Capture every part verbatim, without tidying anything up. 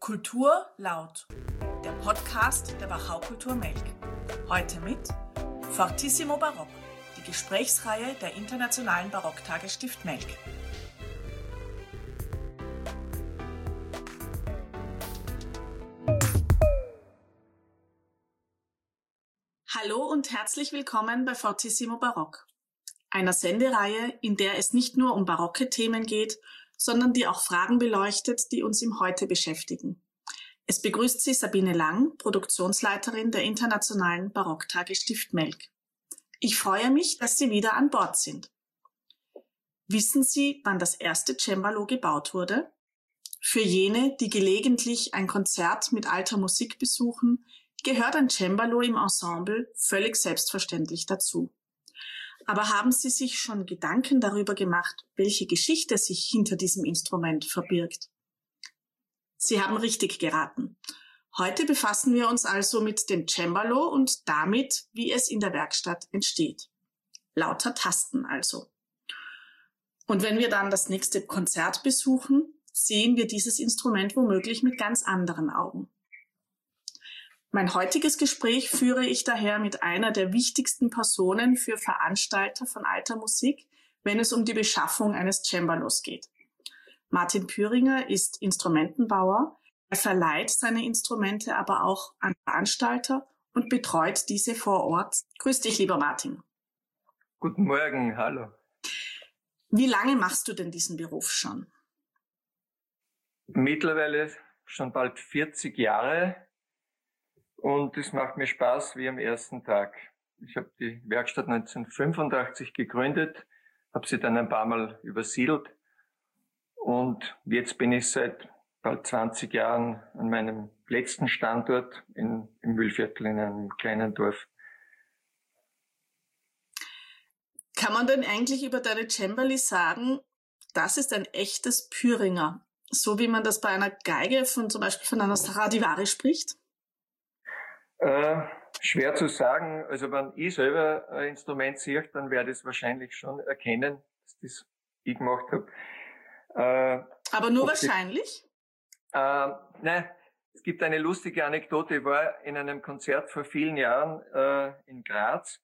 Kultur laut, der Podcast der Wachau-Kultur Melk. Heute mit Fortissimo Barock, die Gesprächsreihe der Internationalen Barocktage Stift Melk. Hallo und herzlich willkommen bei Fortissimo Barock, einer Sendereihe, in der es nicht nur um barocke Themen geht, sondern die auch Fragen beleuchtet, die uns im Heute beschäftigen. Es begrüßt Sie Sabine Lang, Produktionsleiterin der Internationalen Barocktage Stift Melk. Ich freue mich, dass Sie wieder an Bord sind. Wissen Sie, wann das erste Cembalo gebaut wurde? Für jene, die gelegentlich ein Konzert mit alter Musik besuchen, gehört ein Cembalo im Ensemble völlig selbstverständlich dazu. Aber haben Sie sich schon Gedanken darüber gemacht, welche Geschichte sich hinter diesem Instrument verbirgt? Sie haben richtig geraten. Heute befassen wir uns also mit dem Cembalo und damit, wie es in der Werkstatt entsteht. Lauter Tasten also. Und wenn wir dann das nächste Konzert besuchen, sehen wir dieses Instrument womöglich mit ganz anderen Augen. Mein heutiges Gespräch führe ich daher mit einer der wichtigsten Personen für Veranstalter von alter Musik, wenn es um die Beschaffung eines Cembalos geht. Martin Püringer ist Instrumentenbauer, er verleiht seine Instrumente aber auch an Veranstalter und betreut diese vor Ort. Grüß dich, lieber Martin. Guten Morgen, hallo. Wie lange machst du denn diesen Beruf schon? Mittlerweile schon bald vierzig Jahre. Und es macht mir Spaß wie am ersten Tag. Ich habe die Werkstatt neunzehnhundertfünfundachtzig gegründet, habe sie dann ein paar Mal übersiedelt und jetzt bin ich seit bald zwanzig Jahren an meinem letzten Standort in, im Mühlviertel in einem kleinen Dorf. Kann man denn eigentlich über deine Cembali sagen, das ist ein echtes Püringer, so wie man das bei einer Geige von zum Beispiel von einer Stradivari spricht? Äh, schwer zu sagen. Also wenn ich selber ein Instrument sehe, dann werde ich es wahrscheinlich schon erkennen, dass das ich gemacht habe. Äh, Aber nur wahrscheinlich? Die, äh, nein, es gibt eine lustige Anekdote. Ich war in einem Konzert vor vielen Jahren äh, in Graz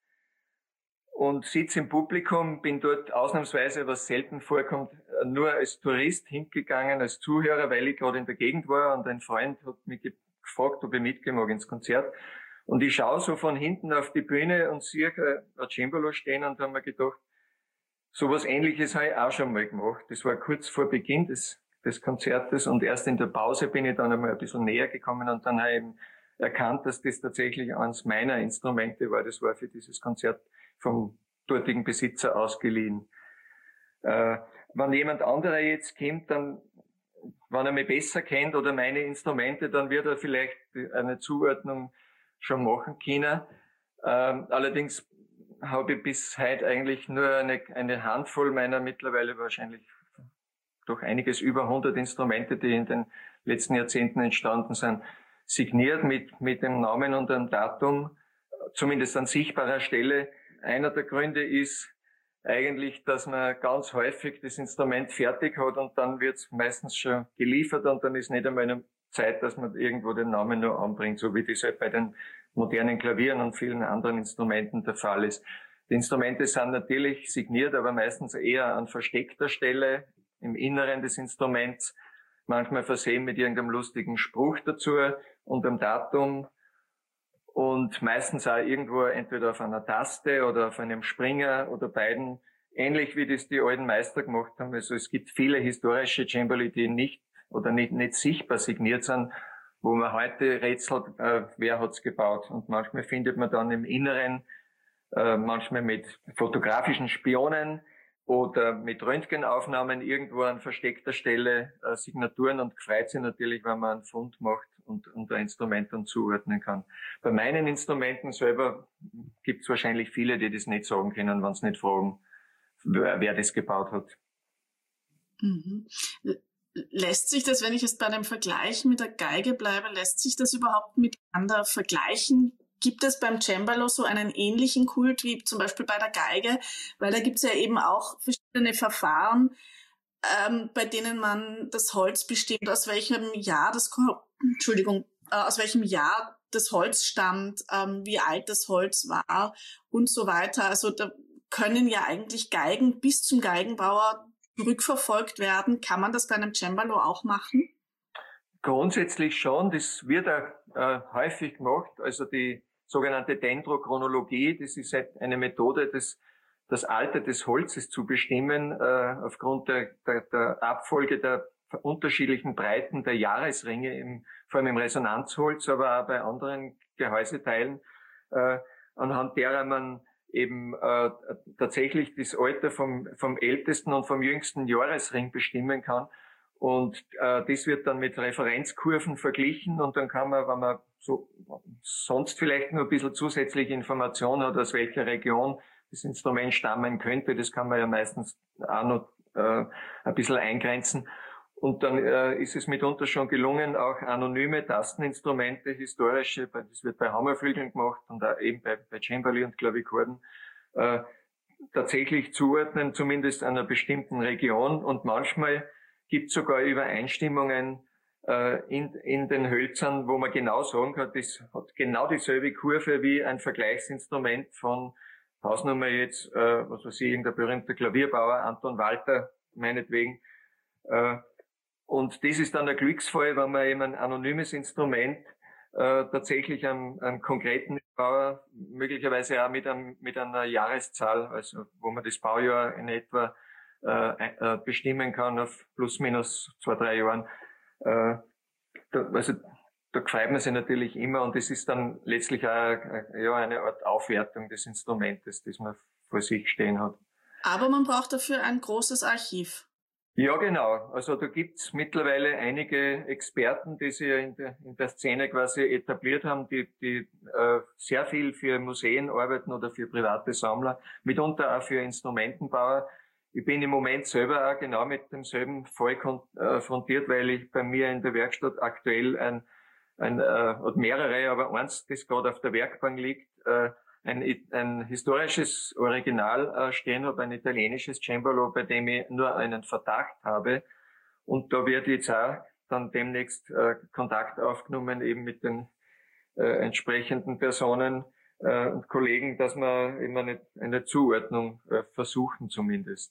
und sitze im Publikum, bin dort ausnahmsweise, was selten vorkommt, nur als Tourist hingegangen, als Zuhörer, weil ich gerade in der Gegend war und ein Freund hat mich gefragt, ob ich mitgehen mag ins Konzert. Und ich schaue so von hinten auf die Bühne und sehe ein Cembalo stehen und habe mir gedacht, sowas Ähnliches habe ich auch schon mal gemacht. Das war kurz vor Beginn des, des Konzertes und erst in der Pause bin ich dann einmal ein bisschen näher gekommen und dann habe ich eben erkannt, dass das tatsächlich eines meiner Instrumente war. Das war für dieses Konzert vom dortigen Besitzer ausgeliehen. Äh, wenn jemand anderer jetzt kommt, dann wenn er mich besser kennt oder meine Instrumente, dann wird er vielleicht eine Zuordnung schon machen können. Ähm, allerdings habe ich bis heute eigentlich nur eine, eine Handvoll meiner mittlerweile wahrscheinlich doch einiges über hundert Instrumente, die in den letzten Jahrzehnten entstanden sind, signiert mit, mit dem Namen und dem Datum, zumindest an sichtbarer Stelle. Einer der Gründe ist eigentlich, dass man ganz häufig das Instrument fertig hat und dann wird es meistens schon geliefert und dann ist nicht einmal eine Zeit, dass man irgendwo den Namen nur anbringt, so wie das halt bei den modernen Klavieren und vielen anderen Instrumenten der Fall ist. Die Instrumente sind natürlich signiert, aber meistens eher an versteckter Stelle im Inneren des Instruments, manchmal versehen mit irgendeinem lustigen Spruch dazu und einem Datum. Und meistens auch irgendwo entweder auf einer Taste oder auf einem Springer oder beiden, ähnlich wie das die alten Meister gemacht haben. Also es gibt viele historische Cembali, die nicht oder nicht, nicht sichtbar signiert sind, wo man heute rätselt, äh, wer hat's gebaut. Und manchmal findet man dann im Inneren, äh, manchmal mit fotografischen Spionen oder mit Röntgenaufnahmen irgendwo an versteckter Stelle äh, Signaturen und freut sich natürlich, wenn man einen Fund macht und, und ein Instrument dann zuordnen kann. Bei meinen Instrumenten selber gibt es wahrscheinlich viele, die das nicht sagen können, wenn sie nicht fragen, wer, wer das gebaut hat. Mhm. Lässt sich das, wenn ich jetzt bei einem Vergleich mit der Geige bleibe, lässt sich das überhaupt miteinander vergleichen? Gibt es beim Cembalo so einen ähnlichen Kult wie zum Beispiel bei der Geige? Weil da gibt es ja eben auch verschiedene Verfahren. ähm, bei denen man das Holz bestimmt, aus welchem Jahr das, Entschuldigung, äh, aus welchem Jahr das Holz stammt, ähm, wie alt das Holz war und so weiter. Also da können ja eigentlich Geigen bis zum Geigenbauer rückverfolgt werden. Kann man das bei einem Cembalo auch machen? Grundsätzlich schon. Das wird auch äh, häufig gemacht. Also die sogenannte Dendrochronologie, das ist eine Methode, das, das Alter des Holzes zu bestimmen, äh, aufgrund der, der, der Abfolge der unterschiedlichen Breiten der Jahresringe, im, vor allem im Resonanzholz, aber auch bei anderen Gehäuseteilen, äh, anhand derer man eben äh, tatsächlich das Alter vom, vom ältesten und vom jüngsten Jahresring bestimmen kann. Und äh, das wird dann mit Referenzkurven verglichen und dann kann man, wenn man so sonst vielleicht nur ein bisschen zusätzliche Informationen hat, aus welcher Region das Instrument stammen könnte, das kann man ja meistens auch noch äh, ein bisschen eingrenzen. Und dann äh, ist es mitunter schon gelungen, auch anonyme Tasteninstrumente, historische, das wird bei Hammerflügeln gemacht und auch eben bei, bei Cembali und Klavikorden, äh, tatsächlich zuordnen, zumindest einer bestimmten Region. Und manchmal gibt es sogar Übereinstimmungen äh, in, in den Hölzern, wo man genau sagen kann, das hat genau dieselbe Kurve wie ein Vergleichsinstrument von Hausnummer jetzt, äh, was weiß ich, der berühmte Klavierbauer Anton Walter, meinetwegen. Äh, und das ist dann ein Glücksfall, wenn man eben ein anonymes Instrument äh, tatsächlich einem, einem konkreten Bauer, möglicherweise auch mit, einem, mit einer Jahreszahl, also wo man das Baujahr in etwa Äh, bestimmen kann auf plus minus zwei, drei Jahren. Äh, da, also da freut man sich natürlich immer und es ist dann letztlich auch äh, ja, eine Art Aufwertung des Instrumentes, das man vor sich stehen hat. Aber man braucht dafür ein großes Archiv. Ja, genau. Also da gibt's mittlerweile einige Experten, die sich in der, in der Szene quasi etabliert haben, die, die äh, sehr viel für Museen arbeiten oder für private Sammler, mitunter auch für Instrumentenbauer. Ich bin im Moment selber auch genau mit demselben Fall konfrontiert, weil ich bei mir in der Werkstatt aktuell ein, ein äh, mehrere, aber eins, das gerade auf der Werkbank liegt, äh, ein, ein historisches Original äh, stehen habe, ein italienisches Cembalo, bei dem ich nur einen Verdacht habe. Und da wird jetzt auch dann demnächst äh, Kontakt aufgenommen eben mit den äh, entsprechenden Personen äh, und Kollegen, dass wir immer eine, eine Zuordnung äh, versuchen zumindest.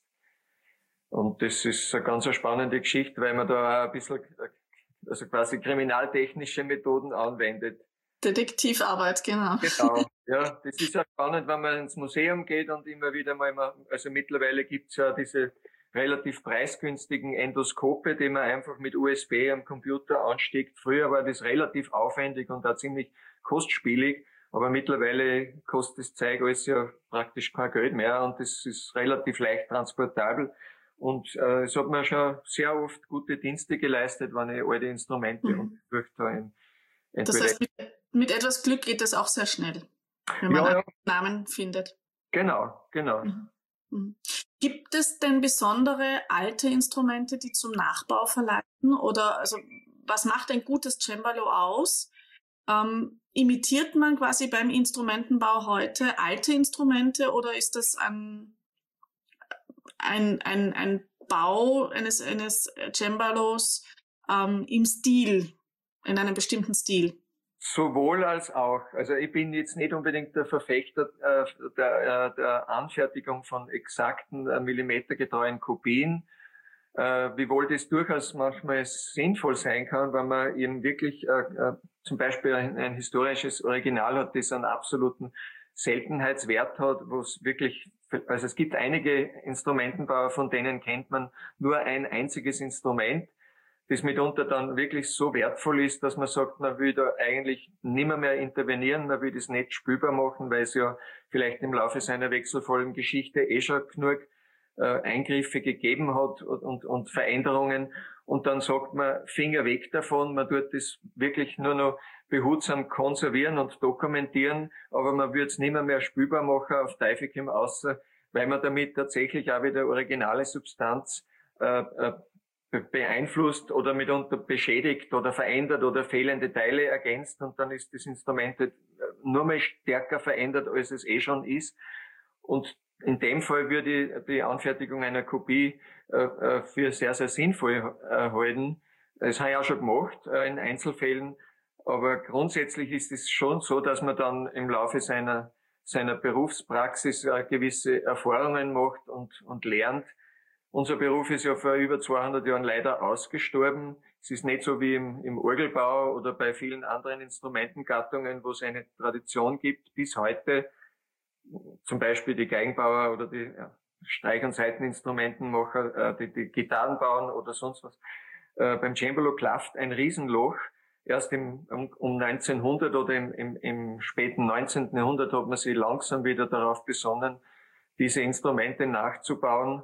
Und das ist eine ganz spannende Geschichte, weil man da auch ein bisschen, also quasi kriminaltechnische Methoden anwendet. Detektivarbeit, genau. Genau, ja. Das ist auch spannend, wenn man ins Museum geht und immer wieder mal, also mittlerweile gibt's ja diese relativ preisgünstigen Endoskope, die man einfach mit U S B am Computer ansteckt. Früher war das relativ aufwendig und auch ziemlich kostspielig. Aber mittlerweile kostet das Zeug alles ja praktisch kein Geld mehr und das ist relativ leicht transportabel. Und äh, es hat mir schon sehr oft gute Dienste geleistet, wenn ich alte Instrumente mhm. untersucht habe. Das heißt, mit, mit etwas Glück geht das auch sehr schnell, wenn man ja, einen ja. Namen findet. Genau, genau. Mhm. Mhm. Gibt es denn besondere alte Instrumente, die zum Nachbau verleiten? Oder also was macht ein gutes Cembalo aus? Ähm, imitiert man quasi beim Instrumentenbau heute alte Instrumente oder ist das ein Ein, ein, ein Bau eines, eines Cembalos ähm, im Stil, in einem bestimmten Stil? Sowohl als auch. Also ich bin jetzt nicht unbedingt der Verfechter äh, der, äh, der Anfertigung von exakten äh, millimetergetreuen Kopien, äh, wiewohl das durchaus manchmal sinnvoll sein kann, wenn man eben wirklich äh, äh, zum Beispiel ein, ein historisches Original hat, das einen absoluten Seltenheitswert hat, wo es wirklich, also es gibt einige Instrumentenbauer, von denen kennt man nur ein einziges Instrument, das mitunter dann wirklich so wertvoll ist, dass man sagt, man will da eigentlich nimmer mehr intervenieren, man will das nicht spielbar machen, weil es ja vielleicht im Laufe seiner wechselvollen Geschichte eh schon genug äh, Eingriffe gegeben hat und, und, und Veränderungen. Und dann sagt man, Finger weg davon, man tut das wirklich nur noch behutsam konservieren und dokumentieren, aber man würde es nicht mehr, mehr spielbar machen auf Teufel komm außer, weil man damit tatsächlich auch wieder originale Substanz äh, äh, beeinflusst oder mitunter beschädigt oder verändert oder fehlende Teile ergänzt und dann ist das Instrument nur mal stärker verändert, als es eh schon ist. Und in dem Fall würde ich die Anfertigung einer Kopie äh, für sehr, sehr sinnvoll äh, halten. Das habe ich auch schon gemacht äh, in Einzelfällen. Aber grundsätzlich ist es schon so, dass man dann im Laufe seiner seiner Berufspraxis äh, gewisse Erfahrungen macht und und lernt. Unser Beruf ist ja vor über zweihundert Jahren leider ausgestorben. Es ist nicht so wie im, im Orgelbau oder bei vielen anderen Instrumentengattungen, wo es eine Tradition gibt bis heute. Zum Beispiel die Geigenbauer oder die ja, Streich- und Saiteninstrumentenmacher, äh, die, die Gitarren bauen oder sonst was. Äh, beim Cembalo klafft ein Riesenloch. Erst im, um, um neunzehnhundert oder im, im, im späten neunzehnten Jahrhundert hat man sich langsam wieder darauf besonnen, diese Instrumente nachzubauen,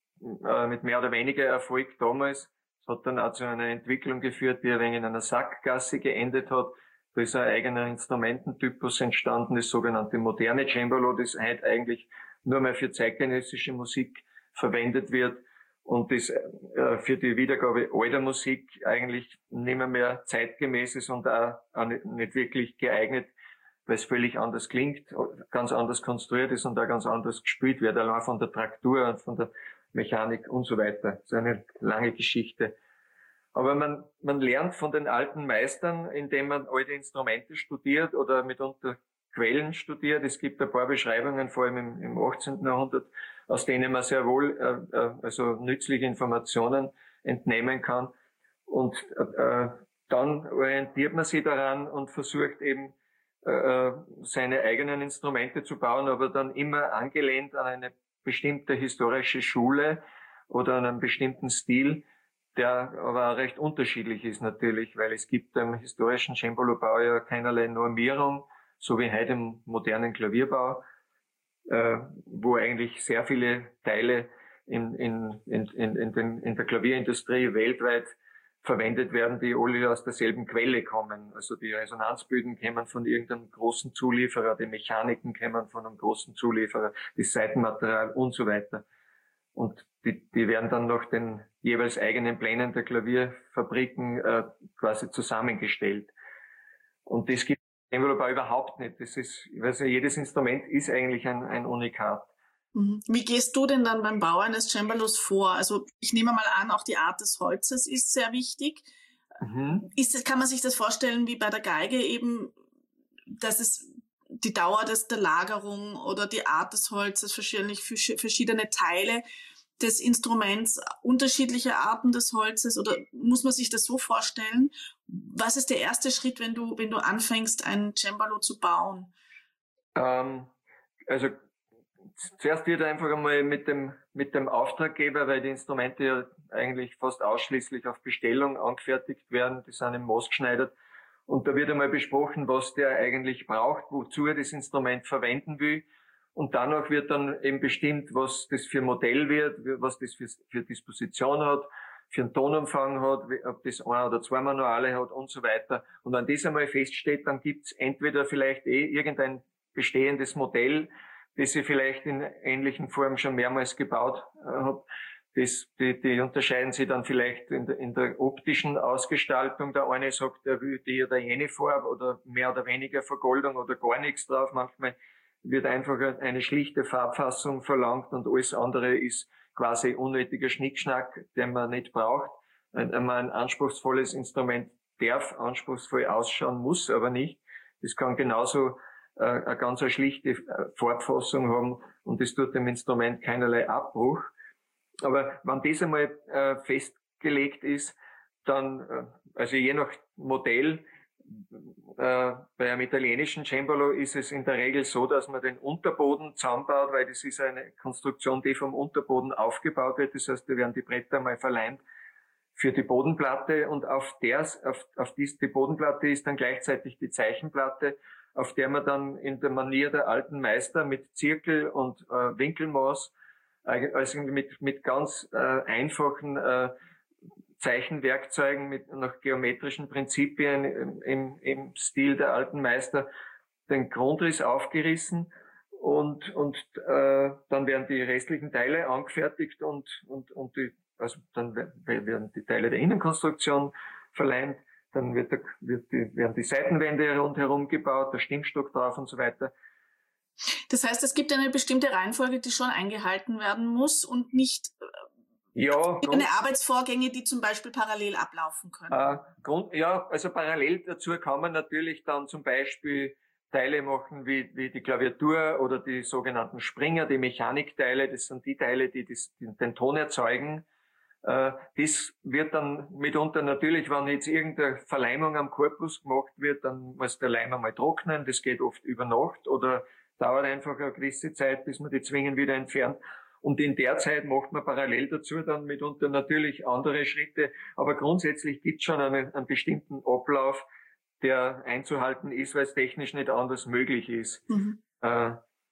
äh, mit mehr oder weniger Erfolg damals. Es hat dann auch zu einer Entwicklung geführt, die ein wenig in einer Sackgasse geendet hat. Da ist ein eigener Instrumententypus entstanden, das sogenannte moderne Cembalo, das heute eigentlich nur mehr für zeitgenössische Musik verwendet wird und das äh, für die Wiedergabe alter Musik eigentlich nicht mehr, mehr zeitgemäß ist und auch, auch nicht, nicht wirklich geeignet, weil es völlig anders klingt, ganz anders konstruiert ist und auch ganz anders gespielt wird, allein von der Traktur und von der Mechanik und so weiter. Das ist eine lange Geschichte. Aber man, man lernt von den alten Meistern, indem man alte Instrumente studiert oder mitunter Quellen studiert. Es gibt ein paar Beschreibungen, vor allem im, im achtzehnten Jahrhundert, aus denen man sehr wohl äh, äh, also nützliche Informationen entnehmen kann. Und äh, dann orientiert man sich daran und versucht eben äh, seine eigenen Instrumente zu bauen, aber dann immer angelehnt an eine bestimmte historische Schule oder an einen bestimmten Stil, der aber auch recht unterschiedlich ist natürlich, weil es gibt im historischen Cembalo-Bau ja keinerlei Normierung, so wie heute im modernen Klavierbau, äh, wo eigentlich sehr viele Teile in, in, in, in, in, den, in der Klavierindustrie weltweit verwendet werden, die alle aus derselben Quelle kommen. Also die Resonanzböden kommen von irgendeinem großen Zulieferer, die Mechaniken kommen von einem großen Zulieferer, das Saitenmaterial und so weiter. Und die, die werden dann nach den jeweils eigenen Plänen der Klavierfabriken äh, quasi zusammengestellt. Und das gibt es im Cembalo überhaupt nicht. Das ist, ich weiß ja, jedes Instrument ist eigentlich ein, ein Unikat. Wie gehst du denn dann beim Bau eines Cembalos vor? Also ich nehme mal an, auch die Art des Holzes ist sehr wichtig. Mhm. Ist es, kann man sich das vorstellen wie bei der Geige eben, dass es die Dauer des, der Lagerung oder die Art des Holzes, wahrscheinlich verschiedene Teile des Instruments, unterschiedliche Arten des Holzes, oder muss man sich das so vorstellen? Was ist der erste Schritt, wenn du, wenn du anfängst, ein Cembalo zu bauen? Ähm, also zuerst wird einfach einmal mit dem, mit dem Auftraggeber, weil die Instrumente ja eigentlich fast ausschließlich auf Bestellung angefertigt werden, die sind im Maß geschneidert. Und da wird einmal besprochen, was der eigentlich braucht, wozu er das Instrument verwenden will. Und danach wird dann eben bestimmt, was das für Modell wird, was das für, für Disposition hat, für einen Tonumfang hat, ob das ein oder zwei Manuale hat und so weiter. Und wenn das einmal feststeht, dann gibt's entweder vielleicht eh irgendein bestehendes Modell, das ich vielleicht in ähnlichen Formen schon mehrmals gebaut äh, habe. Das, die, die unterscheiden sich dann vielleicht in der, in der optischen Ausgestaltung. Der eine sagt, er will die oder jene Farbe oder mehr oder weniger Vergoldung oder gar nichts drauf. Manchmal wird einfach eine schlichte Farbfassung verlangt und alles andere ist quasi unnötiger Schnickschnack, den man nicht braucht. Ein, ein anspruchsvolles Instrument darf anspruchsvoll ausschauen, muss aber nicht. Das kann genauso äh, eine ganz eine schlichte Farbfassung haben und das tut dem Instrument keinerlei Abbruch. Aber wenn das einmal äh, festgelegt ist, dann, äh, also je nach Modell, äh, bei einem italienischen Cembalo ist es in der Regel so, dass man den Unterboden zusammenbaut, weil das ist eine Konstruktion, die vom Unterboden aufgebaut wird. Das heißt, da werden die Bretter mal verleimt für die Bodenplatte und auf der, auf, auf dies, die Bodenplatte ist dann gleichzeitig die Zeichenplatte, auf der man dann in der Manier der alten Meister mit Zirkel und äh, Winkelmaß, also mit, mit ganz äh, einfachen äh, Zeichenwerkzeugen mit nach geometrischen Prinzipien im, im, im Stil der alten Meister den Grundriss aufgerissen und und äh, dann werden die restlichen Teile angefertigt und und und die, also dann werden die Teile der Innenkonstruktion verleimt, dann wird, der, wird die, werden die Seitenwände rundherum gebaut, der Stimmstock drauf und so weiter. Das heißt, es gibt eine bestimmte Reihenfolge, die schon eingehalten werden muss und nicht ja, eine Arbeitsvorgänge, die zum Beispiel parallel ablaufen können. Äh, Grund, ja, also parallel dazu kann man natürlich dann zum Beispiel Teile machen wie, wie die Klaviatur oder die sogenannten Springer, die Mechanikteile. Das sind die Teile, die das, den Ton erzeugen. Äh, das wird dann mitunter natürlich, wenn jetzt irgendeine Verleimung am Korpus gemacht wird, dann muss der Leim einmal trocknen. Das geht oft über Nacht oder dauert einfach eine gewisse Zeit, bis man die Zwingen wieder entfernt. Und in der Zeit macht man parallel dazu dann mitunter natürlich andere Schritte. Aber grundsätzlich gibt es schon einen, einen bestimmten Ablauf, der einzuhalten ist, weil es technisch nicht anders möglich ist. Mhm. Äh,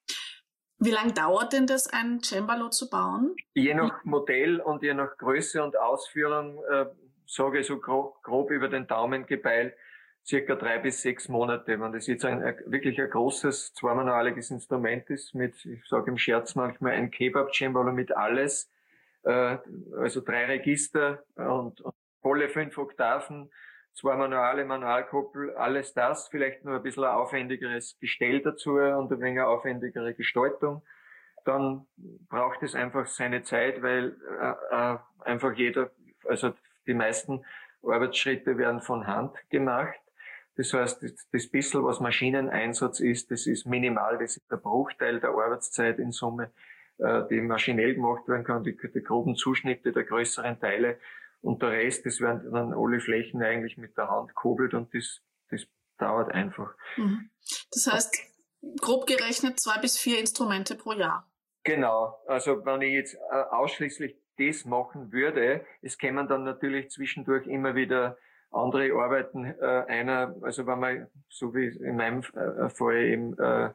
Wie lange dauert denn das, ein Cembalo zu bauen? Je nach Modell und je nach Größe und Ausführung, äh, sage ich so grob, grob über den Daumen gepeilt, circa drei bis sechs Monate. Wenn das jetzt ein, ein wirklich ein großes, zweimanualiges Instrument ist, mit, ich sage im Scherz manchmal, ein Kebab-Cembalo mit alles, äh, also drei Register und, und volle fünf Oktaven, zwei Manuale, Manualkoppel, alles das, vielleicht nur ein bisschen ein aufwendigeres Gestell dazu und ein wenig aufwendigere Gestaltung. Dann braucht es einfach seine Zeit, weil äh, äh, einfach jeder, also die meisten Arbeitsschritte werden von Hand gemacht. Das heißt, das, das bisschen, was Maschineneinsatz ist, das ist minimal, das ist der Bruchteil der Arbeitszeit in Summe, äh, die maschinell gemacht werden kann, die, die groben Zuschnitte der größeren Teile. Und der Rest, das werden dann alle Flächen eigentlich mit der Hand kurbelt und das, das dauert einfach. Mhm. Das heißt, grob gerechnet zwei bis vier Instrumente pro Jahr. Genau. Also wenn ich jetzt äh, ausschließlich das machen würde, es kämen dann natürlich zwischendurch immer wieder andere Arbeiten. Äh, einer, also wenn man, so wie in meinem äh, Fall eben äh,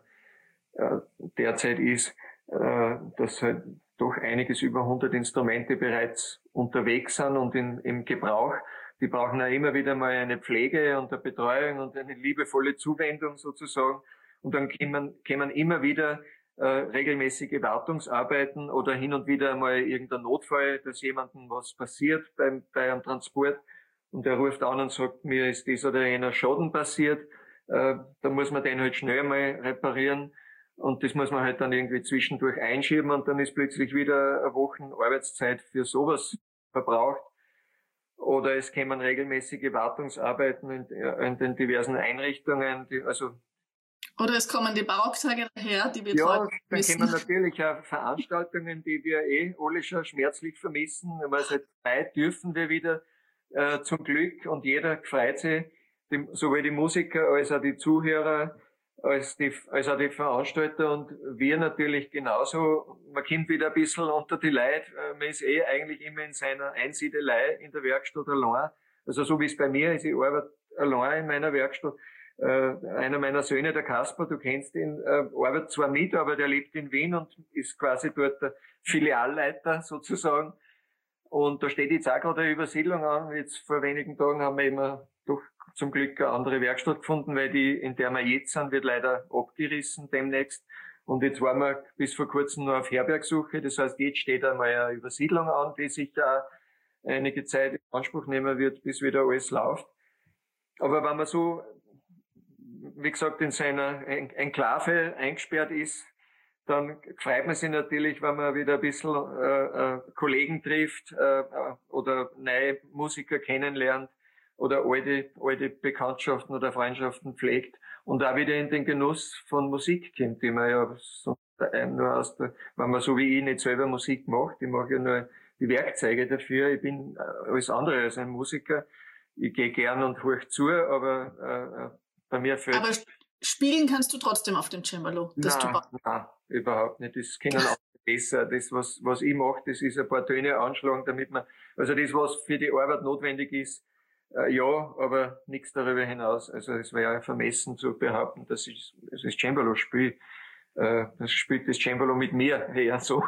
äh, derzeit ist, äh, dass halt doch einiges über hundert Instrumente bereits unterwegs sind und in, im Gebrauch. Die brauchen ja immer wieder mal eine Pflege und eine Betreuung und eine liebevolle Zuwendung sozusagen. Und dann kämen, kämen immer wieder äh, regelmäßige Wartungsarbeiten oder hin und wieder mal irgendein Notfall, dass jemandem was passiert beim, bei einem Transport und er ruft an und sagt, mir ist das oder jener Schaden passiert. Äh, da muss man den halt schnell mal reparieren. Und das muss man halt dann irgendwie zwischendurch einschieben und dann ist plötzlich wieder eine Woche Arbeitszeit für sowas verbraucht. Oder es kämen regelmäßige Wartungsarbeiten in, in den diversen Einrichtungen, die, also. Oder es kommen die Barocktage daher, die wir Ja, heute dann wissen. kämen natürlich auch Veranstaltungen, die wir eh alle schon schmerzlich vermissen. Weil seit weit dürfen wir wieder äh, zum Glück und jeder freut sich, die, sowohl die Musiker als auch die Zuhörer, als die, als auch die Veranstalter und wir natürlich genauso. Man kommt wieder ein bisschen unter die Leute. Man ist eh eigentlich immer in seiner Einsiedelei in der Werkstatt allein. Also so wie es bei mir ist, ich arbeite allein in meiner Werkstatt. Äh, einer meiner Söhne, der Kasper, du kennst ihn, äh, arbeitet zwar mit, aber der lebt in Wien und ist quasi dort der Filialleiter sozusagen. Und da steht jetzt auch gerade eine Übersiedlung an. Jetzt vor wenigen Tagen haben wir immer doch zum Glück eine andere Werkstatt gefunden, weil die, in der wir jetzt sind, wird leider abgerissen demnächst. Und jetzt waren wir bis vor kurzem nur auf Herbergsuche. Das heißt, jetzt steht einmal eine Übersiedlung an, die sich auch einige Zeit in Anspruch nehmen wird, bis wieder alles läuft. Aber wenn man so, wie gesagt, in seiner Enklave eingesperrt ist, dann freut man sich natürlich, wenn man wieder ein bisschen äh, äh, Kollegen trifft äh, oder neue Musiker kennenlernt oder alte, alte Bekanntschaften oder Freundschaften pflegt und auch wieder in den Genuss von Musik kommt, die man ja sonst nur aus der, wenn man so wie ich nicht selber Musik macht, ich mache ja nur die Werkzeuge dafür, ich bin alles andere als ein Musiker, ich gehe gern und horch zu, aber äh, bei mir fällt... Aber spielen kannst du trotzdem auf dem Cembalo? Nein, nein, überhaupt nicht. Das können auch besser. Das, was, was ich mache, das ist ein paar Töne anschlagen, damit man, also das, was für die Arbeit notwendig ist, äh, ja, aber nichts darüber hinaus. Also es wäre ja vermessen zu behaupten, dass ich also das Cembalo spiele. Äh, das spielt das Cembalo mit mir eher so.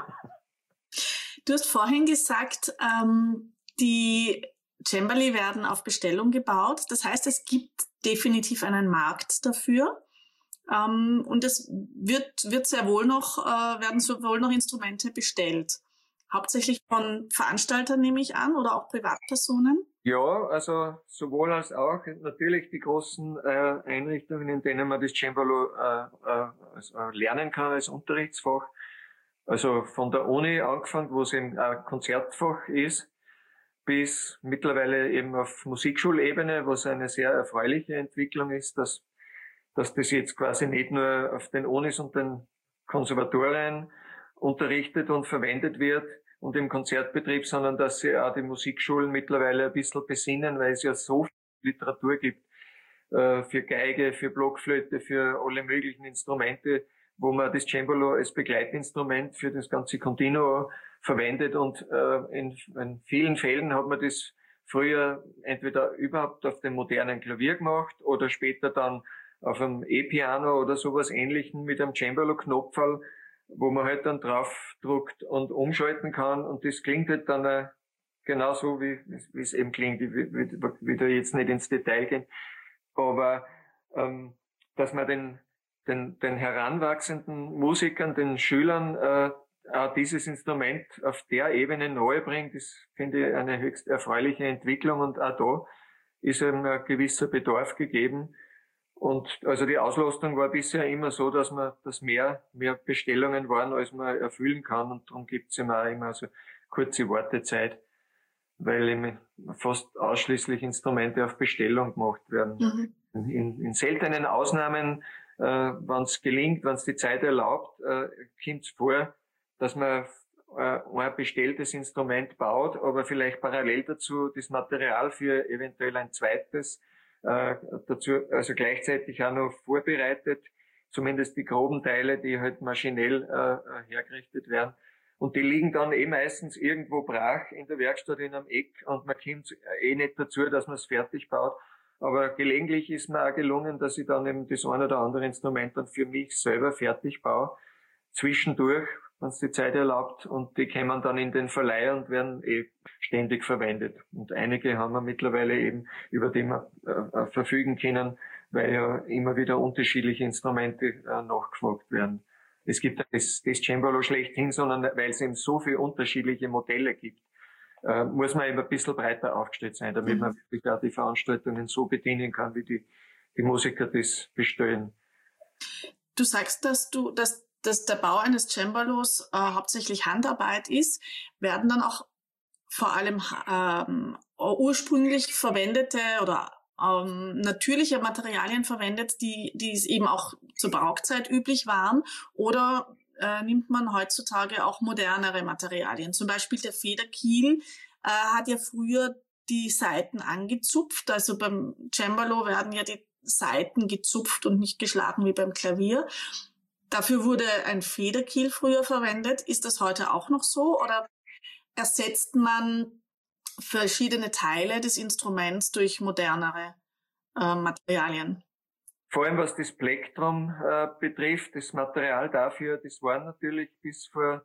Du hast vorhin gesagt, ähm, die Cembali werden auf Bestellung gebaut. Das heißt, es gibt definitiv einen Markt dafür. Ähm, und es wird, wird sehr wohl noch, äh, werden sehr wohl noch Instrumente bestellt. Hauptsächlich von Veranstaltern nehme ich an oder auch Privatpersonen? Ja, also sowohl als auch natürlich die großen äh, Einrichtungen, in denen man das Cembalo äh, äh, also, äh, lernen kann als Unterrichtsfach. Also von der Uni angefangen, wo es eben ein Konzertfach ist, bis mittlerweile eben auf Musikschulebene, was eine sehr erfreuliche Entwicklung ist, dass, dass das jetzt quasi nicht nur auf den Unis und den Konservatorien unterrichtet und verwendet wird, und im Konzertbetrieb, sondern dass sie auch die Musikschulen mittlerweile ein bisschen besinnen, weil es ja so viel Literatur gibt äh, für Geige, für Blockflöte, für alle möglichen Instrumente, wo man das Cembalo als Begleitinstrument für das ganze Continuo verwendet. Und äh, in, in vielen Fällen hat man das früher entweder überhaupt auf dem modernen Klavier gemacht oder später dann auf einem E-Piano oder sowas Ähnlichem mit einem Cembalo-Knopferl, wo man halt dann draufdruckt und umschalten kann, und das klingt halt dann äh, genauso, wie, wie es eben klingt. Ich will, will da jetzt nicht ins Detail gehen, aber ähm, dass man den, den, den heranwachsenden Musikern, den Schülern äh, auch dieses Instrument auf der Ebene neu bringt, das finde ich eine höchst erfreuliche Entwicklung, und auch da ist eben ein gewisser Bedarf gegeben. Und also die Auslastung war bisher immer so, dass man, dass mehr, mehr Bestellungen waren, als man erfüllen kann, und darum gibt es immer auch immer so kurze Wartezeit, weil eben fast ausschließlich Instrumente auf Bestellung gemacht werden. Mhm. In, in seltenen Ausnahmen, äh, wenn es gelingt, wenn es die Zeit erlaubt, äh, kommt es vor, dass man äh, ein bestelltes Instrument baut, aber vielleicht parallel dazu das Material für eventuell ein zweites äh, dazu, also gleichzeitig auch noch vorbereitet, zumindest die groben Teile, die halt maschinell äh, hergerichtet werden. Und die liegen dann eh meistens irgendwo brach in der Werkstatt in einem Eck, und man kommt eh nicht dazu, dass man es fertig baut. Aber gelegentlich ist mir auch gelungen, dass ich dann eben das eine oder andere Instrument dann für mich selber fertig baue, zwischendurch, wenn es die Zeit erlaubt, und die kommen dann in den Verleih und werden eh ständig verwendet. Und einige haben wir mittlerweile eben, über die wir äh, verfügen können, weil ja immer wieder unterschiedliche Instrumente äh, nachgefragt werden. Es gibt das, das Cembalo schlechthin, sondern weil es eben so viele unterschiedliche Modelle gibt, äh, muss man eben ein bisschen breiter aufgestellt sein, damit mhm. man wirklich auch die Veranstaltungen so bedienen kann, wie die, die Musiker das bestellen. Du sagst, dass du, dass, dass der Bau eines Cembalos äh, hauptsächlich Handarbeit ist. Werden dann auch vor allem ähm, ursprünglich verwendete oder ähm, natürliche Materialien verwendet, die, die es eben auch zur Barockzeit üblich waren, oder äh, nimmt man heutzutage auch modernere Materialien? Zum Beispiel der Federkiel äh, hat ja früher die Saiten angezupft, also beim Cembalo werden ja die Saiten gezupft und nicht geschlagen wie beim Klavier. Dafür wurde ein Federkiel früher verwendet. Ist das heute auch noch so, oder ersetzt man verschiedene Teile des Instruments durch modernere äh, Materialien? Vor allem was das Plektrum äh, betrifft, das Material dafür, das war natürlich bis vor,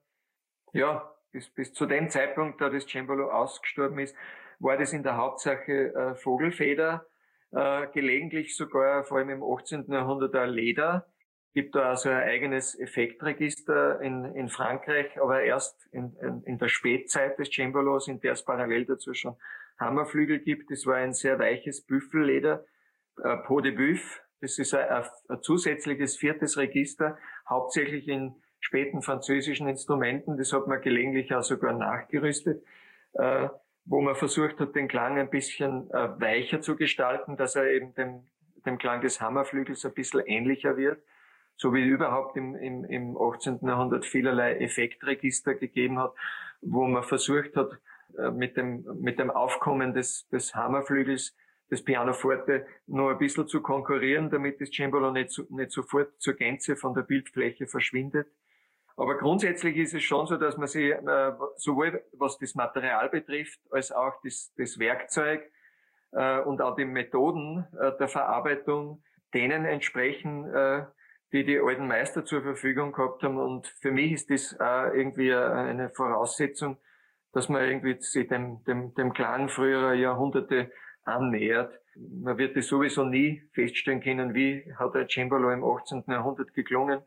ja, bis, bis zu dem Zeitpunkt, da das Cembalo ausgestorben ist, war das in der Hauptsache äh, Vogelfeder, äh, gelegentlich sogar, vor allem im achtzehnten Jahrhundert, auch Leder. Gibt da also ein eigenes Effektregister in, in Frankreich, aber erst in, in, in der Spätzeit des Cembalos, in der es parallel dazu schon Hammerflügel gibt. Das war ein sehr weiches Büffelleder, äh, Peau de Buff. Das ist ein, ein zusätzliches viertes Register, hauptsächlich in späten französischen Instrumenten. Das hat man gelegentlich auch sogar nachgerüstet, äh, wo man versucht hat, den Klang ein bisschen äh, weicher zu gestalten, dass er eben dem, dem Klang des Hammerflügels ein bisschen ähnlicher wird. So wie überhaupt im, im, im achtzehnten Jahrhundert vielerlei Effektregister gegeben hat, wo man versucht hat, mit dem, mit dem Aufkommen des, des Hammerflügels, des Pianoforte, noch ein bisschen zu konkurrieren, damit das Cembalo nicht, so, nicht sofort zur Gänze von der Bildfläche verschwindet. Aber grundsätzlich ist es schon so, dass man sich äh, sowohl was das Material betrifft, als auch das, das Werkzeug äh, und auch die Methoden äh, der Verarbeitung denen entsprechen, äh, die die alten Meister zur Verfügung gehabt haben. Und für mich ist das äh, irgendwie eine Voraussetzung, dass man irgendwie sich dem, dem, dem Klang früherer Jahrhunderte annähert. Man wird das sowieso nie feststellen können, wie hat der Cembalo im achtzehnten Jahrhundert geklungen.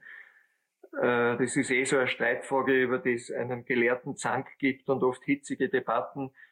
Äh, das ist eh so eine Streitfrage, über die es einen gelehrten Zank gibt und oft hitzige Debatten,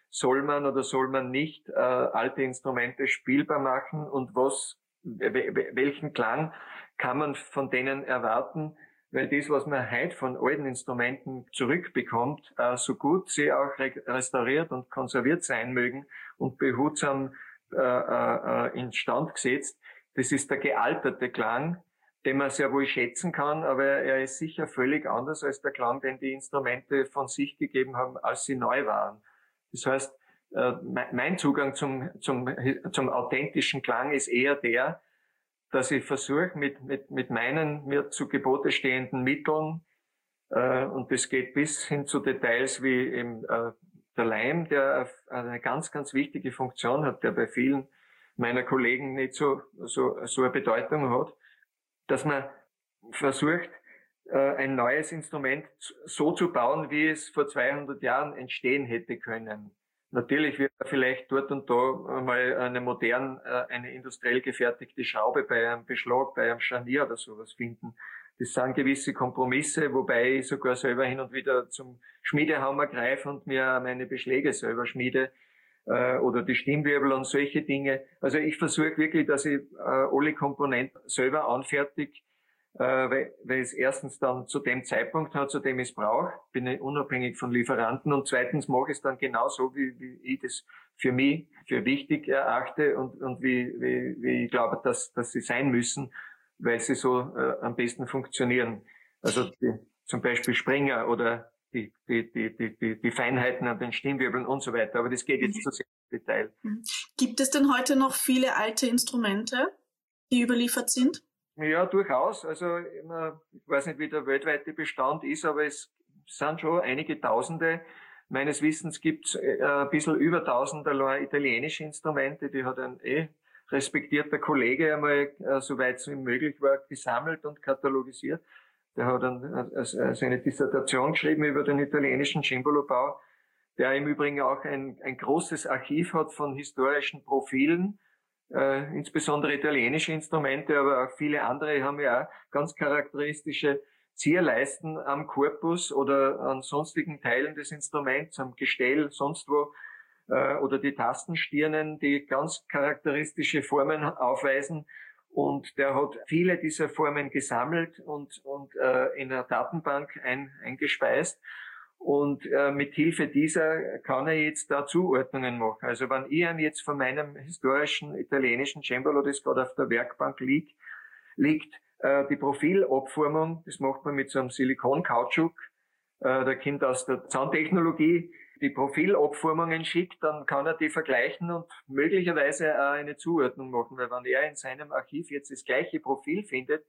soll man oder soll man nicht äh, alte Instrumente spielbar machen und was, welchen Klang kann man von denen erwarten, weil das, was man heute von alten Instrumenten zurückbekommt, äh, so gut sie auch re- restauriert und konserviert sein mögen und behutsam äh, äh, instand gesetzt, das ist der gealterte Klang, den man sehr wohl schätzen kann, aber er ist sicher völlig anders als der Klang, den die Instrumente von sich gegeben haben, als sie neu waren. Das heißt, äh, mein Zugang zum, zum, zum authentischen Klang ist eher der, dass ich versuche, mit, mit, mit meinen mir zu Gebote stehenden Mitteln, äh, und das geht bis hin zu Details wie eben, äh, der Leim, der eine ganz, ganz wichtige Funktion hat, der bei vielen meiner Kollegen nicht so, so, so eine Bedeutung hat, dass man versucht, äh, ein neues Instrument so zu bauen, wie es vor zweihundert Jahren entstehen hätte können. Natürlich wird vielleicht dort und da mal eine modern, eine industriell gefertigte Schraube bei einem Beschlag, bei einem Scharnier oder sowas finden. Das sind gewisse Kompromisse, wobei ich sogar selber hin und wieder zum Schmiedehammer greife und mir meine Beschläge selber schmiede, äh, oder die Stimmwirbel und solche Dinge. Also ich versuche wirklich, dass ich äh, alle Komponenten selber anfertige, äh, weil, weil es erstens dann zu dem Zeitpunkt hat, zu dem ich es brauche, bin ich unabhängig von Lieferanten, und zweitens mache ich es dann genauso, wie, wie ich das für mich für wichtig erachte und, und wie, wie, wie ich glaube, dass, dass sie sein müssen, weil sie so äh, am besten funktionieren. Also die, zum Beispiel Springer oder die, die, die, die, die, die Feinheiten an den Stimmwirbeln und so weiter. Aber das geht jetzt zu sehr ins Detail. Gibt es denn heute noch viele alte Instrumente, die überliefert sind? Ja, durchaus. Also ich weiß nicht, wie der weltweite Bestand ist, aber es sind schon einige Tausende. Meines Wissens gibt es äh, ein bisschen über tausend allein italienische Instrumente. Die hat ein eh respektierter Kollege einmal, äh, soweit es ihm möglich war, gesammelt und katalogisiert. Der hat dann also eine Dissertation geschrieben über den italienischen Cembalobau, der im Übrigen auch ein, ein großes Archiv hat von historischen Profilen. Äh, insbesondere italienische Instrumente, aber auch viele andere haben ja auch ganz charakteristische Zierleisten am Korpus oder an sonstigen Teilen des Instruments, am Gestell, sonst wo, äh, oder die Tastenstirnen, die ganz charakteristische Formen aufweisen. Und der hat viele dieser Formen gesammelt und, und äh, in einer Datenbank ein, eingespeist. Und äh, mit Hilfe dieser kann er jetzt da Zuordnungen machen. Also wenn ich ihm jetzt von meinem historischen italienischen Cembalo, das gerade auf der Werkbank liegt, liegt äh, die Profilabformung, das macht man mit so einem Silikon-Kautschuk, äh, der kommt aus der Zahntechnologie, die Profilabformungen schickt, dann kann er die vergleichen und möglicherweise auch eine Zuordnung machen, weil wenn er in seinem Archiv jetzt das gleiche Profil findet,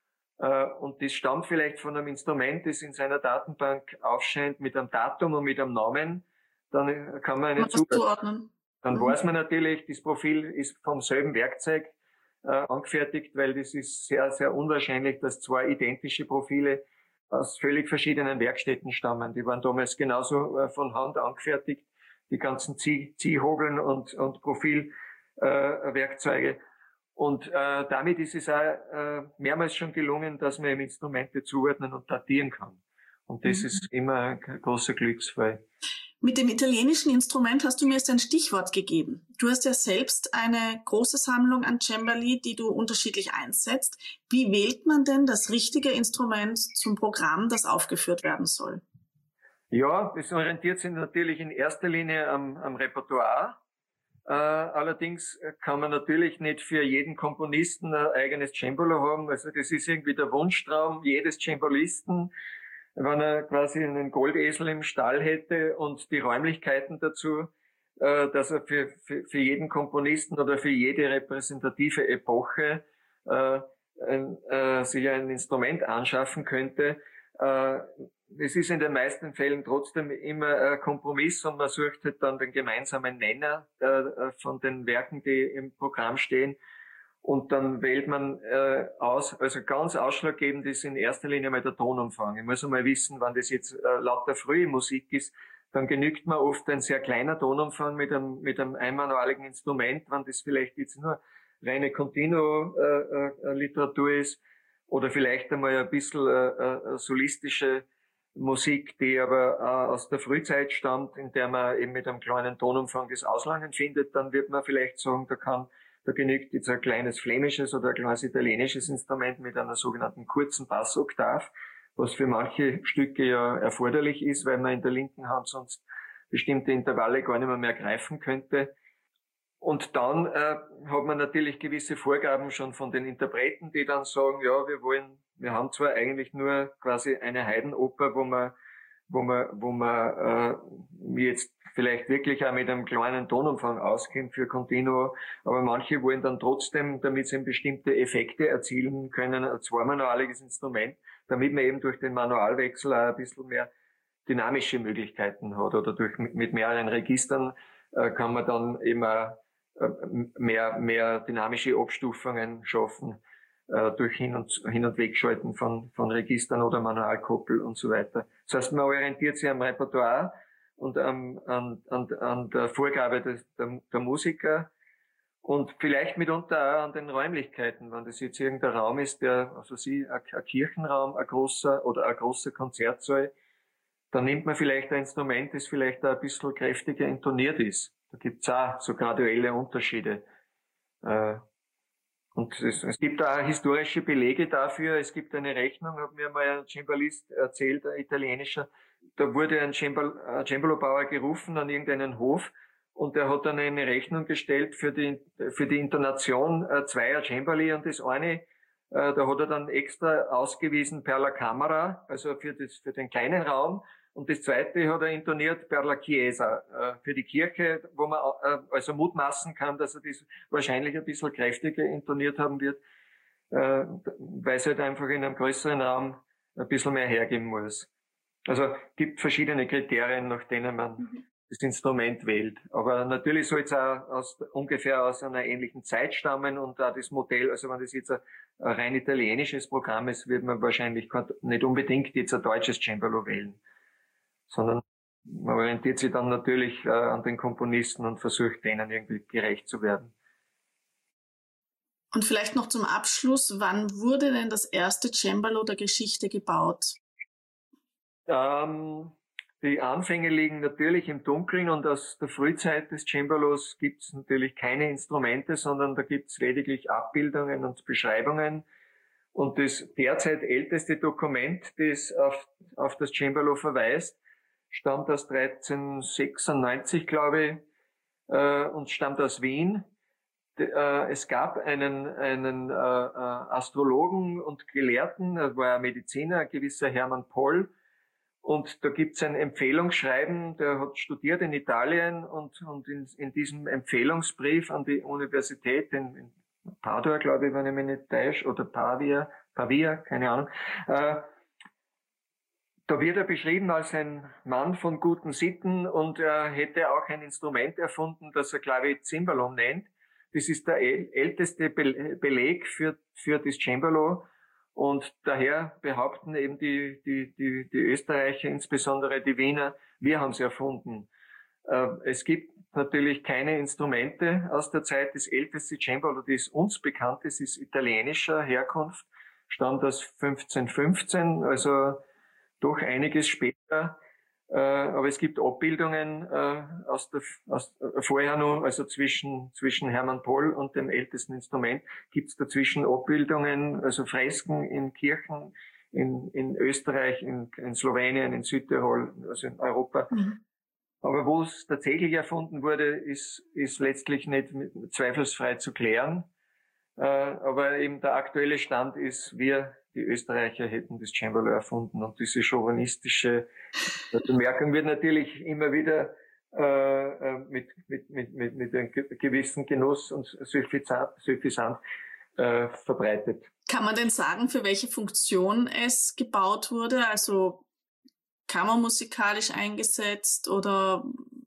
und das stammt vielleicht von einem Instrument, das in seiner Datenbank aufscheint mit einem Datum und mit einem Namen, dann kann man eine zuordnen. Dann mhm. weiß man natürlich, das Profil ist vom selben Werkzeug äh, angefertigt, weil das ist sehr, sehr unwahrscheinlich, dass zwei identische Profile aus völlig verschiedenen Werkstätten stammen. Die waren damals genauso äh, von Hand angefertigt, die ganzen Zieh- Ziehhogeln und, und Profilwerkzeuge. Äh, Und äh, damit ist es auch äh, mehrmals schon gelungen, dass man eben Instrumente zuordnen und datieren kann. Und das mhm. ist immer ein großer Glücksfall. Mit dem italienischen Instrument hast du mir jetzt ein Stichwort gegeben. Du hast ja selbst eine große Sammlung an Cembali, die du unterschiedlich einsetzt. Wie wählt man denn das richtige Instrument zum Programm, das aufgeführt werden soll? Ja, es orientiert sich natürlich in erster Linie am, am Repertoire. Uh, allerdings kann man natürlich nicht für jeden Komponisten ein eigenes Cembalo haben. Also das ist irgendwie der Wunschtraum jedes Cembalisten, wenn er quasi einen Goldesel im Stall hätte und die Räumlichkeiten dazu, uh, dass er für, für, für jeden Komponisten oder für jede repräsentative Epoche uh, ein, uh, sich ein Instrument anschaffen könnte. Uh, Es ist in den meisten Fällen trotzdem immer ein Kompromiss und man sucht halt dann den gemeinsamen Nenner äh, von den Werken, die im Programm stehen. Und dann wählt man äh, aus, also ganz ausschlaggebend ist in erster Linie mal der Tonumfang. Ich muss einmal wissen, wenn das jetzt äh, lauter frühe Musik ist, dann genügt mir oft ein sehr kleiner Tonumfang mit einem, mit einem einmanualigen Instrument, wenn das vielleicht jetzt nur reine Continuo-Literatur äh, äh, ist oder vielleicht einmal ein bisschen äh, äh, solistische Musik, die aber äh, aus der Frühzeit stammt, in der man eben mit einem kleinen Tonumfang das Auslangen findet, dann wird man vielleicht sagen, da kann, da genügt jetzt ein kleines flämisches oder ein kleines italienisches Instrument mit einer sogenannten kurzen Bassoktav, was für manche Stücke ja erforderlich ist, weil man in der linken Hand sonst bestimmte Intervalle gar nicht mehr, mehr greifen könnte. Und dann äh, hat man natürlich gewisse Vorgaben schon von den Interpreten, die dann sagen, ja, wir wollen, wir haben zwar eigentlich nur quasi eine Heidenoper, wo man, wo man, wo man äh, wie jetzt vielleicht wirklich auch mit einem kleinen Tonumfang auskennt für Continuo, aber manche wollen dann trotzdem, damit sie eben bestimmte Effekte erzielen können, ein zweimanualiges Instrument, damit man eben durch den Manualwechsel auch ein bisschen mehr dynamische Möglichkeiten hat oder durch mit mehreren Registern äh, kann man dann eben auch mehr, mehr dynamische Abstufungen schaffen, äh, durch Hin- und, Hin- und Wegschalten von, von Registern oder Manualkoppel und so weiter. Das heißt, man orientiert sich am Repertoire und am, an, an, an der Vorgabe des, der, der Musiker und vielleicht mitunter auch an den Räumlichkeiten. Wenn das jetzt irgendein Raum ist, der, also sie, ein, ein Kirchenraum, ein großer oder ein großer Konzertsaal, dann nimmt man vielleicht ein Instrument, das vielleicht auch ein bisschen kräftiger intoniert ist. Da gibt's auch so graduelle Unterschiede. Und es, es gibt auch historische Belege dafür. Es gibt eine Rechnung, hat mir mal ein Cembalist erzählt, ein italienischer. Da wurde ein Cembalo-Bauer gerufen an irgendeinen Hof und der hat dann eine Rechnung gestellt für die, für die Intonation zweier Cembali und das eine, da hat er dann extra ausgewiesen per la Camera, also für, das, für den kleinen Raum. Und das zweite hat er intoniert per la Chiesa, äh, für die Kirche, wo man äh, also mutmaßen kann, dass er das wahrscheinlich ein bisschen kräftiger intoniert haben wird, äh, weil es halt einfach in einem größeren Raum ein bisschen mehr hergeben muss. Also gibt verschiedene Kriterien, nach denen man mhm. das Instrument wählt. Aber natürlich soll es auch aus, ungefähr aus einer ähnlichen Zeit stammen und auch das Modell, also wenn das jetzt ein, ein rein italienisches Programm ist, wird man wahrscheinlich nicht unbedingt jetzt ein deutsches Cembalo wählen, sondern man orientiert sich dann natürlich äh, an den Komponisten und versucht, denen irgendwie gerecht zu werden. Und vielleicht noch zum Abschluss, wann wurde denn das erste Cembalo der Geschichte gebaut? Ähm, die Anfänge liegen natürlich im Dunkeln und aus der Frühzeit des Cembalos gibt es natürlich keine Instrumente, sondern da gibt es lediglich Abbildungen und Beschreibungen. Und das derzeit älteste Dokument, das auf, auf das Cembalo verweist, stammt aus dreizehnhundertsechsundneunzig, glaube ich, äh, und stammt aus Wien. De, äh, es gab einen, einen äh, Astrologen und Gelehrten, das war ein Mediziner, ein gewisser Hermann Poll, und da gibt's ein Empfehlungsschreiben, der hat studiert in Italien und, und in, in diesem Empfehlungsbrief an die Universität in, in Padua, glaube ich, wenn ich mich nicht täusche, oder Pavia, Pavia, keine Ahnung, äh, da wird er beschrieben als ein Mann von guten Sitten und er hätte auch ein Instrument erfunden, das er Clavicembalo nennt. Das ist der älteste Beleg für, für das Cembalo und daher behaupten eben die, die, die, die Österreicher, insbesondere die Wiener, wir haben es erfunden. Es gibt natürlich keine Instrumente aus der Zeit. Das älteste Cembalo, das uns bekannt ist, ist italienischer Herkunft, stammt aus fünfzehnhundertfünfzehn, also doch einiges später, äh, aber es gibt Abbildungen äh, aus der aus, äh, vorher noch, also zwischen zwischen Hermann Poll und dem ältesten Instrument gibt es dazwischen Abbildungen, also Fresken in Kirchen in in Österreich, in, in Slowenien, in Südtirol, also in Europa. Mhm. Aber wo es tatsächlich erfunden wurde, ist ist letztlich nicht zweifelsfrei zu klären. Äh, aber eben der aktuelle Stand ist, wir, die Österreicher, hätten das Cembalo erfunden. Und diese chauvinistische Bemerkung wird natürlich immer wieder äh, mit, mit, mit, mit, mit einem gewissen Genuss und Suffisant äh, verbreitet. Kann man denn sagen, für welche Funktion es gebaut wurde? Also kammermusikalisch eingesetzt oder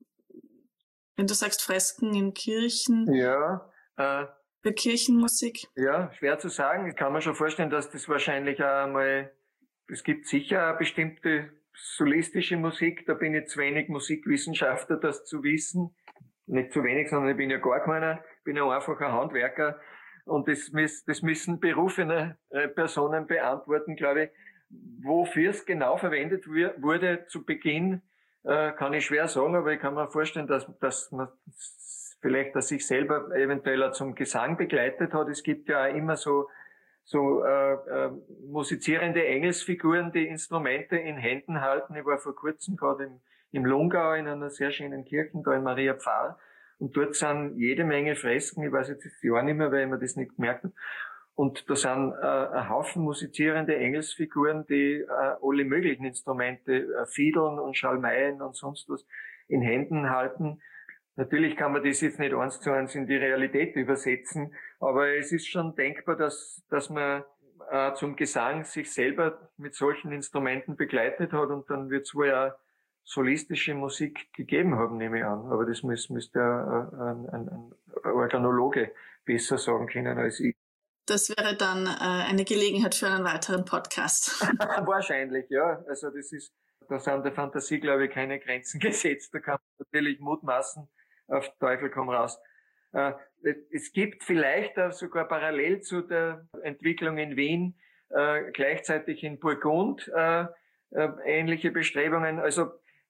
wenn du sagst Fresken in Kirchen? Ja, äh, für Kirchenmusik? Ja, schwer zu sagen. Ich kann mir schon vorstellen, dass das wahrscheinlich auch einmal, es gibt sicher eine bestimmte solistische Musik, da bin ich zu wenig Musikwissenschaftler, das zu wissen. Nicht zu wenig, sondern ich bin ja gar keiner, ich bin ja einfach ein Handwerker und das, das müssen berufene Personen beantworten, glaube ich, wofür es genau verwendet wurde zu Beginn, äh, kann ich schwer sagen, aber ich kann mir vorstellen, dass, dass man vielleicht, dass sich selber eventuell zum Gesang begleitet hat. Es gibt ja auch immer so so äh, äh, musizierende Engelsfiguren, die Instrumente in Händen halten. Ich war vor kurzem gerade im, im Lungau in einer sehr schönen Kirche, da in Maria Pfarr, und dort sind jede Menge Fresken, ich weiß jetzt das Jahr nicht mehr, weil ich mir das nicht gemerkt habe. Und da sind äh, ein Haufen musizierende Engelsfiguren, die äh, alle möglichen Instrumente, äh, Fiedeln und Schalmeien und sonst was in Händen halten. Natürlich kann man das jetzt nicht eins zu eins in die Realität übersetzen, aber es ist schon denkbar, dass, dass man äh, zum Gesang sich selber mit solchen Instrumenten begleitet hat, und dann wird es wohl ja solistische Musik gegeben haben, nehme ich an. Aber das müsste müsst ja äh, ein, ein, ein Organologe besser sagen können als ich. Das wäre dann äh, eine Gelegenheit für einen weiteren Podcast. Wahrscheinlich, ja. Also das ist, da sind der Fantasie, glaube ich, keine Grenzen gesetzt. Da kann man natürlich mutmaßen, auf Teufel komm raus. Äh, es gibt vielleicht auch sogar parallel zu der Entwicklung in Wien äh, gleichzeitig in Burgund äh, äh, ähnliche Bestrebungen. Also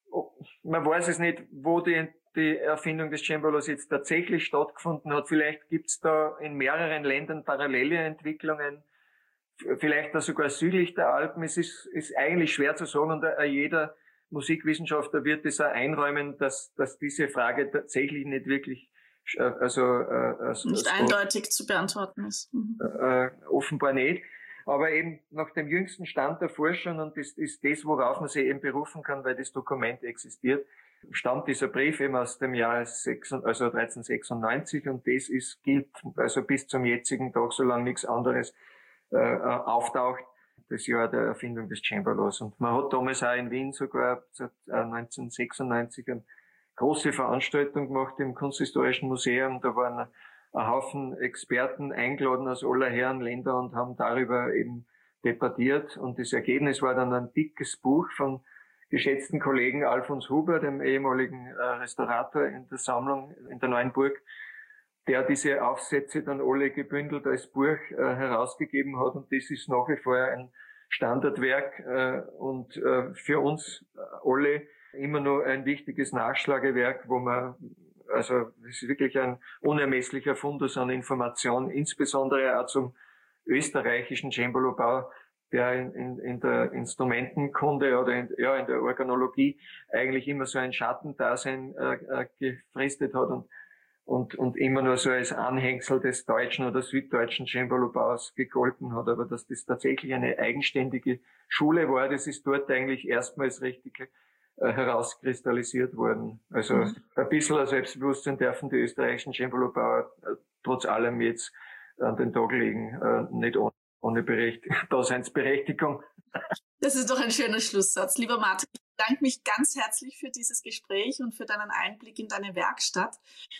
man weiß es nicht, wo die, die Erfindung des Cembalos jetzt tatsächlich stattgefunden hat. Vielleicht gibt es da in mehreren Ländern parallele Entwicklungen, vielleicht auch sogar südlich der Alpen. Es ist, ist eigentlich schwer zu sagen, und jeder Musikwissenschaftler wird es auch einräumen, dass, dass diese Frage tatsächlich nicht wirklich, also, also nicht also, eindeutig zu beantworten ist. Mhm. Äh, offenbar nicht. Aber eben nach dem jüngsten Stand der Forschung, und das ist das, worauf man sich eben berufen kann, weil das Dokument existiert, stammt dieser Brief eben aus dem Jahr also dreizehnhundertsechsundneunzig, und das ist, gilt also bis zum jetzigen Tag, solange nichts anderes äh, auftaucht, das Jahr der Erfindung des Cembalos. Und man hat damals auch in Wien sogar seit neunzehnhundertsechsundneunzig eine große Veranstaltung gemacht im Kunsthistorischen Museum. Da waren ein Haufen Experten eingeladen aus aller Herren Länder und haben darüber eben debattiert. Und das Ergebnis war dann ein dickes Buch von geschätzten Kollegen Alfons Huber, dem ehemaligen äh, Restaurator in der Sammlung in der Neuen Burg, der diese Aufsätze dann alle gebündelt als Buch äh, herausgegeben hat. Und das ist nach wie vor ein Standardwerk äh, und äh, für uns alle immer noch ein wichtiges Nachschlagewerk, wo man, also es ist wirklich ein unermesslicher Fundus an Information, insbesondere auch zum österreichischen Cembalo-Bau, der in, in, in der Instrumentenkunde oder in, ja, in der Organologie eigentlich immer so ein Schattendasein äh, äh, gefristet hat und, und, und immer nur so als Anhängsel des deutschen oder süddeutschen Cembalo-Baus gegolten hat. Aber dass das tatsächlich eine eigenständige Schule war, das ist dort eigentlich erstmals richtig äh, herauskristallisiert worden. Also mhm. ein bisschen ein Selbstbewusstsein dürfen die österreichischen Cembalo-Bauer äh, trotz allem jetzt an den Tag legen, äh, nicht ohne. ohne Berecht- Daseinsberechtigung. Das ist doch ein schöner Schlusssatz. Lieber Martin, ich bedanke mich ganz herzlich für dieses Gespräch und für deinen Einblick in deine Werkstatt.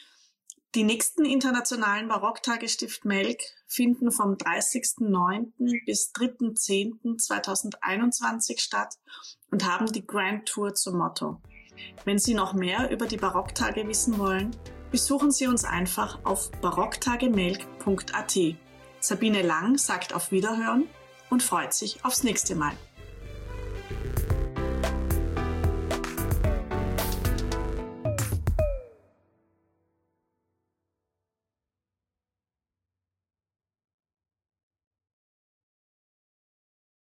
Die nächsten internationalen Barocktage Stift Melk finden vom dreißigsten neunten bis dritten zehnten zweitausendeinundzwanzig statt und haben die Grand Tour zum Motto. Wenn Sie noch mehr über die Barocktage wissen wollen, besuchen Sie uns einfach auf barocktagemelk punkt at. Sabine Lang sagt auf Wiederhören und freut sich aufs nächste Mal.